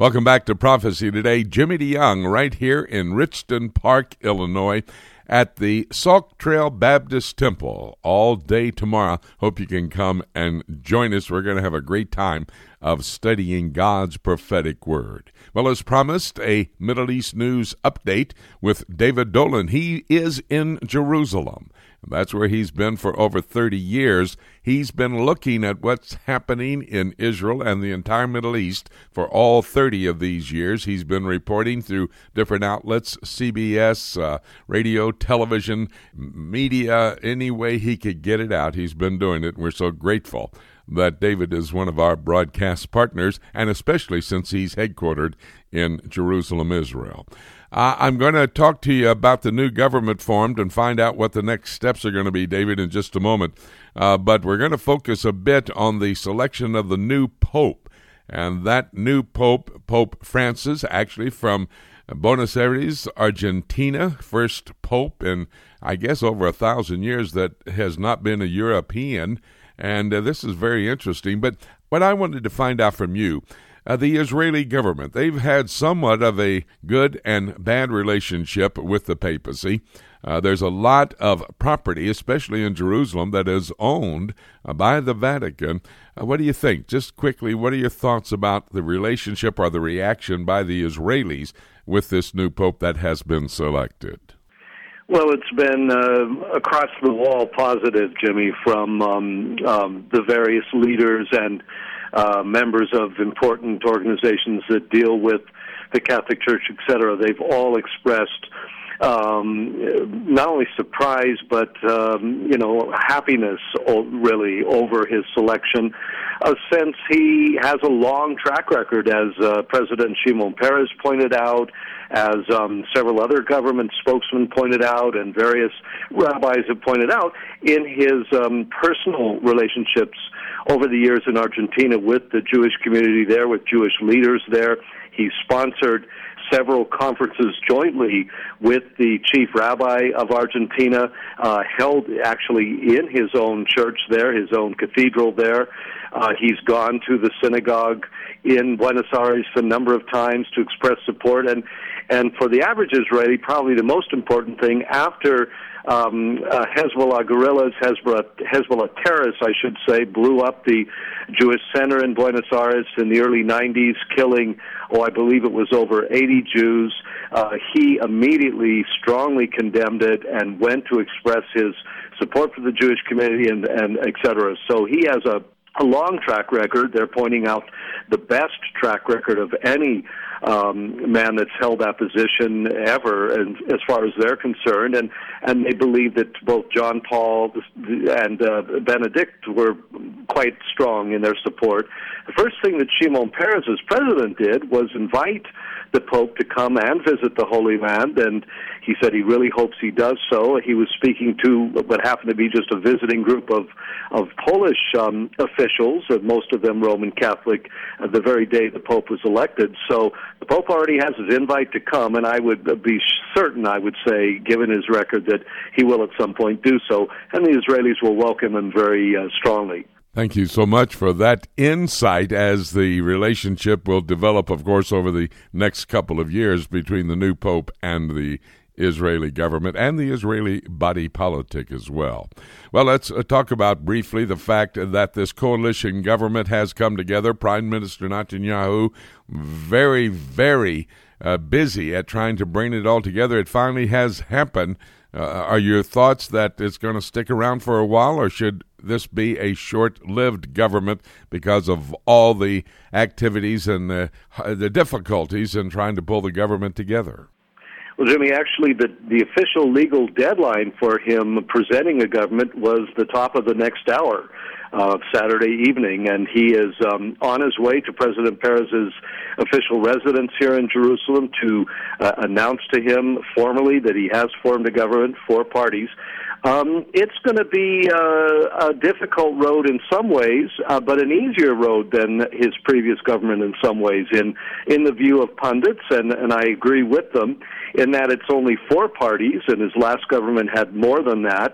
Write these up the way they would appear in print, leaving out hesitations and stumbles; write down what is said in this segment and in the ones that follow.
Welcome back to Prophecy Today. Jimmy DeYoung right here in Richton Park, Illinois at the Sauk Trail Baptist Temple all day tomorrow. Hope you can come and join us. We're going to have a great time of studying God's prophetic word. Well, as promised, a Middle East news update with David Dolan. He is in Jerusalem. That's where he's been for over 30 years. He's been looking at what's happening in Israel and the entire Middle East for all 30 of these years. He's been reporting through different outlets, CBS, radio, television, media, any way he could get it out. He's been doing it, and we're so grateful that David is one of our broadcast partners, and especially since he's headquartered in Jerusalem, Israel. I'm going to talk to you about the new government formed and find out what the next steps are going to be, David, in just a moment. But we're going to focus a bit on the selection of the new pope. And that new pope, Pope Francis, actually from Buenos Aires, Argentina, first pope in, I guess, over 1,000 years that has not been a European. And this is very interesting. But what I wanted to find out from you, the Israeli government, they've had somewhat of a good and bad relationship with the papacy. There's a lot of property, especially in Jerusalem, that is owned by the Vatican. What do you think? Just quickly, what are your thoughts about the relationship or the reaction by the Israelis with this new pope that has been selected? Well, it's been across the wall positive, Jimmy, from the various leaders and members of important organizations that deal with the Catholic Church, etc. They've all expressed not only surprise but happiness, really, over his selection, since he has a long track record, as President Shimon Peres pointed out, as several other government spokesmen pointed out, and various rabbis have pointed out, in his personal relationships over the years in Argentina with the Jewish community there, with Jewish leaders there. He sponsored several conferences jointly with the chief rabbi of Argentina, held actually in his own church there, his own cathedral there. He's gone to the synagogue in Buenos Aires a number of times to express support. And for the average Israeli, probably the most important thing, after Hezbollah guerrillas, Hezbollah terrorists, I should say, blew up the Jewish center in Buenos Aires in the early 90s, killing, I believe it was over 80 Jews. He immediately strongly condemned it and went to express his support for the Jewish community and et cetera. So he has a long track record. They're pointing out the best track record of any man that's held that position ever, and as far as they're concerned, and they believe that both John Paul and Benedict were quite strong in their support. The first thing that Shimon Peres, as president, did was invite the Pope to come and visit the Holy Land, and he said he really hopes he does so. He was speaking to what happened to be just a visiting group of Polish officials, most of them Roman Catholic, the very day the Pope was elected. So the Pope already has his invite to come, and I would be certain, I would say, given his record, that he will at some point do so, and the Israelis will welcome him very strongly. Thank you so much for that insight, as the relationship will develop, of course, over the next couple of years between the new pope and the Israeli government and the Israeli body politic as well. Well, let's talk about briefly the fact that this coalition government has come together. Prime Minister Netanyahu very, very busy at trying to bring it all together. It finally has happened. Are your thoughts that it's going to stick around for a while, or should this be a short-lived government because of all the activities and the difficulties in trying to pull the government together? Well, Jimmy, actually, the official legal deadline for him presenting a government was the top of the next hour, Saturday evening, and he is on his way to President Peres' official residence here in Jerusalem to announce to him formally that he has formed a government, 4 parties. It's going to be a difficult road in some ways, but an easier road than his previous government in some ways, in the view of pundits, and I agree with them, in that it's only 4 parties, and his last government had more than that.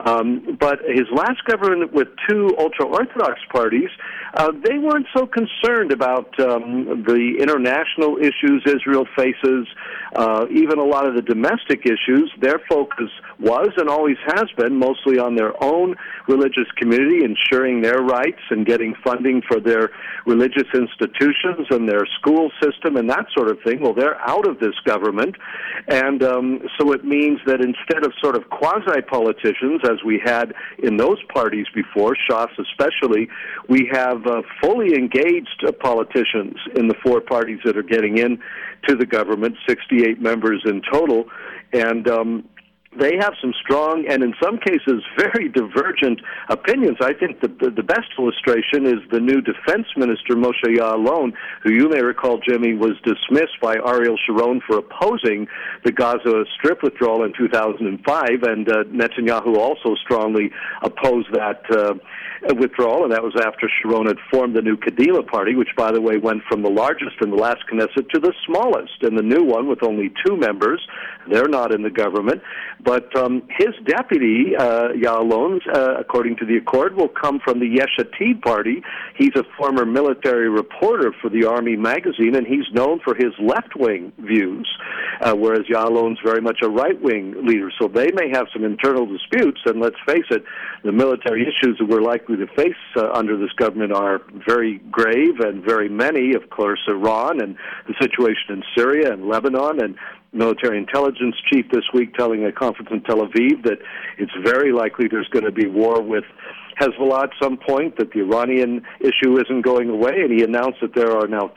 But his last government with 2 ultra-Orthodox parties, they weren't so concerned about the international issues Israel faces, even a lot of the domestic issues. Their focus was and always has been mostly on their own religious community, ensuring their rights and getting funding for their religious institutions and their school system and that sort of thing. Well, they're out of this government, and so it means that instead of sort of quasi-politicians, as we had in those parties before, Shas especially, we have fully engaged politicians in the 4 parties that are getting in to the government, 68 members in total, and they have some strong and in some cases very divergent opinions. I think the best illustration is the new defense minister, Moshe Ya'alon, who you may recall, Jimmy, was dismissed by Ariel Sharon for opposing the Gaza Strip withdrawal in 2005, and Netanyahu also strongly opposed that withdrawal, and that was after Sharon had formed the new Kadima party, which, by the way, went from the largest in the last Knesset to the smallest in the new one with only 2 members. They're not in the government. But his deputy, Ya'alon, according to the Accord, will come from the Yesh Atid party. He's a former military reporter for the Army magazine, and he's known for his left-wing views, whereas Ya'alon's very much a right-wing leader. So they may have some internal disputes, and let's face it, the military issues that we're likely to face under this government are very grave and very many. Of course, Iran and the situation in Syria and Lebanon, and military intelligence chief this week telling a conference in Tel Aviv that it's very likely there's going to be war with Hezbollah at some point, that the Iranian issue isn't going away, and he announced that there are now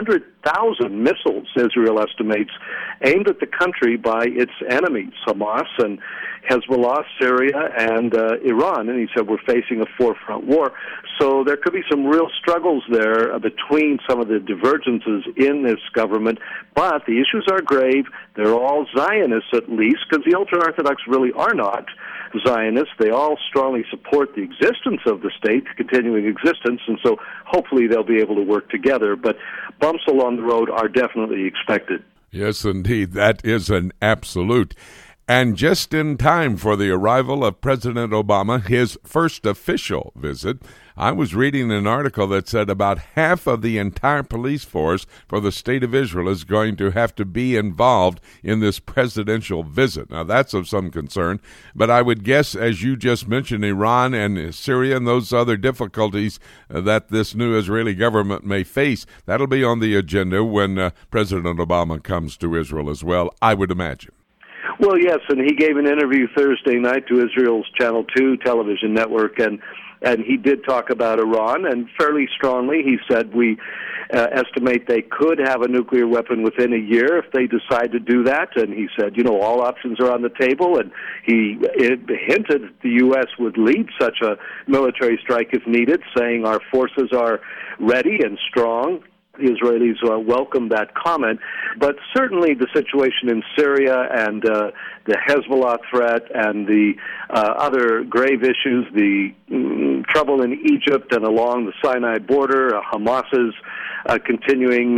200,000 missiles, Israel estimates, aimed at the country by its enemies, Hamas and Hezbollah, Syria, and Iran. And he said we're facing a 4-front war. So there could be some real struggles there between some of the divergences in this government. But the issues are grave. They're all Zionists, at least, because the ultra-Orthodox really are not Zionists. They all strongly support the existence of the state, continuing existence, and so hopefully they'll be able to work together. But bumps along the road are definitely expected. Yes, indeed. That is an absolute. And just in time for the arrival of President Obama, his first official visit, I was reading an article that said about half of the entire police force for the state of Israel is going to have to be involved in this presidential visit. Now, that's of some concern, but I would guess, as you just mentioned, Iran and Syria and those other difficulties that this new Israeli government may face, that'll be on the agenda when President Obama comes to Israel as well, I would imagine. Well, yes, and he gave an interview Thursday night to Israel's Channel 2 television network, and he did talk about Iran, and fairly strongly. He said, we estimate they could have a nuclear weapon within a year if they decide to do that, and he said, all options are on the table, and he hinted that the U.S. would lead such a military strike if needed, saying our forces are ready and strong. The Israelis welcome that comment, but certainly the situation in Syria and the Hezbollah threat and the other grave issues, the trouble in Egypt and along the Sinai border, Hamas's continuing,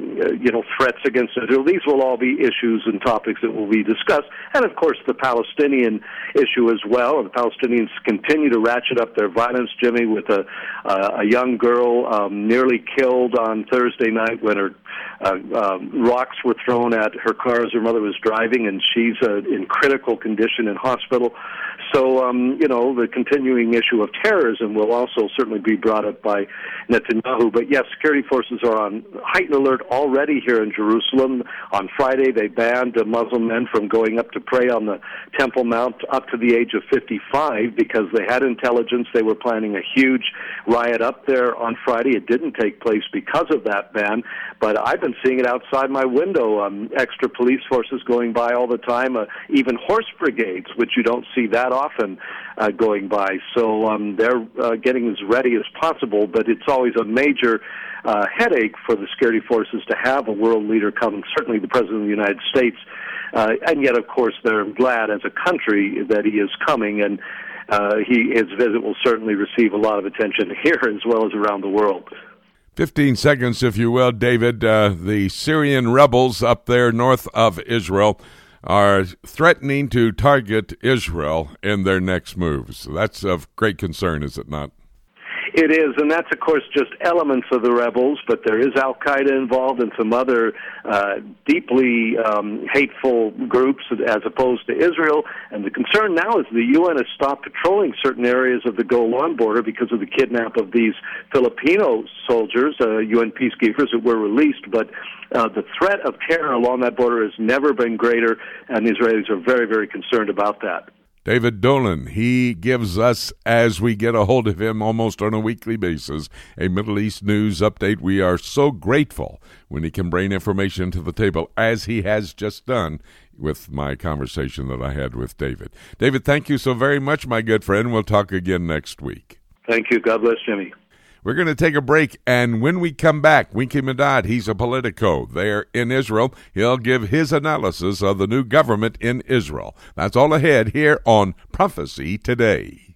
threats against Israel. These will all be issues and topics that will be discussed, and of course the Palestinian issue as well. The Palestinians continue to ratchet up their violence, Jimmy, with a young girl nearly killed on Thursday night when her rocks were thrown at her car as her mother was driving, and she's in critical condition in hospital. So, the continuing issue of terrorism will also certainly be brought up by Netanyahu. But yes, security forces are on heightened alert already here in Jerusalem. On Friday, they banned Muslim men from going up to pray on the Temple Mount up to the age of 55 because they had intelligence. They were planning a huge riot up there on Friday. It didn't take place because of that ban, but I've been seeing it outside my window. Extra police forces going by all the time, even horse brigades, which you don't see that often going by. So they're getting as ready as possible, but it's always a major headache for the security forces to have a world leader come, certainly the President of the United States. And yet, of course, they're glad as a country that he is coming, and his visit will certainly receive a lot of attention here as well as around the world. 15 seconds, if you will, David. The Syrian rebels up there north of Israel are threatening to target Israel in their next moves. That's of great concern, is it not? It is, and that's, of course, just elements of the rebels, but there is Al-Qaeda involved and some other deeply hateful groups as opposed to Israel. And the concern now is the UN has stopped patrolling certain areas of the Golan border because of the kidnap of these Filipino soldiers, UN peacekeepers that were released. But the threat of terror along that border has never been greater, and the Israelis are very, very concerned about that. David Dolan, he gives us, as we get a hold of him almost on a weekly basis, a Middle East news update. We are so grateful when he can bring information to the table, as he has just done with my conversation that I had with David. David, thank you so very much, my good friend. We'll talk again next week. Thank you. God bless, Jimmy. We're going to take a break, and when we come back, Winky Medad, he's a Politico there in Israel. He'll give his analysis of the new government in Israel. That's all ahead here on Prophecy Today.